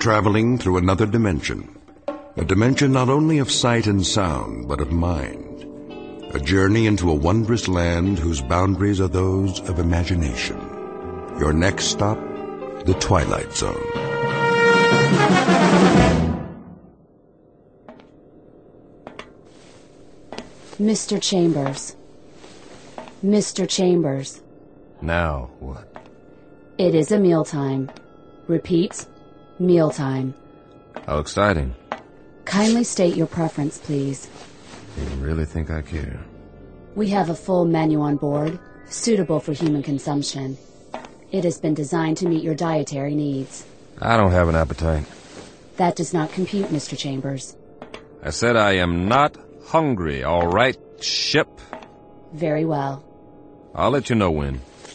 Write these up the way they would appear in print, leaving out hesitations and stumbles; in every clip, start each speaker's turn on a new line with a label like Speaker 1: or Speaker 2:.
Speaker 1: traveling through another dimension. A dimension not only of sight and sound, but of mind. A journey into a wondrous land whose boundaries are those of imagination. Your next stop, the Twilight Zone.
Speaker 2: Mr. Chambers. Mr. Chambers.
Speaker 3: Now what?
Speaker 2: It is a mealtime. Repeat, mealtime.
Speaker 3: How exciting.
Speaker 2: Kindly state your preference, please.
Speaker 3: You really think I care?
Speaker 2: We have a full menu on board, suitable for human consumption. It has been designed to meet your dietary needs.
Speaker 3: I don't have an appetite.
Speaker 2: That does not compute, Mr. Chambers.
Speaker 3: I said I am not hungry, all right, ship?
Speaker 2: Very well.
Speaker 3: I'll let you know when.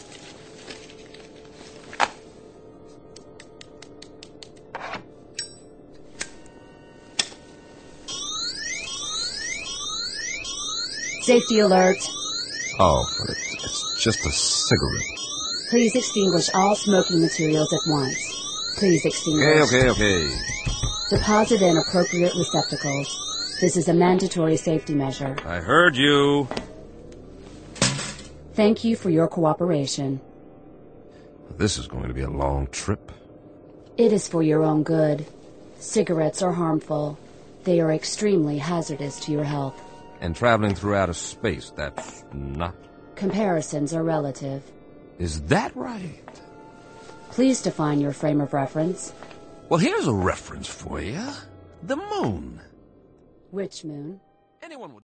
Speaker 2: Safety alert.
Speaker 3: Oh, it's just a cigarette.
Speaker 2: Please extinguish all smoking materials at once. Please extinguish.
Speaker 3: Okay.
Speaker 2: Deposit in appropriate receptacles. This is a mandatory safety measure.
Speaker 3: I heard you.
Speaker 2: Thank you for your cooperation.
Speaker 3: This is going to be a long trip.
Speaker 2: It is for your own good. Cigarettes are harmful. They are extremely hazardous to your health.
Speaker 3: And traveling through outer space, that's not...
Speaker 2: Comparisons are relative.
Speaker 3: Is that right?
Speaker 2: Please define your frame of reference.
Speaker 3: Well, here's a reference for you. The moon.
Speaker 2: Which moon?
Speaker 3: Anyone would...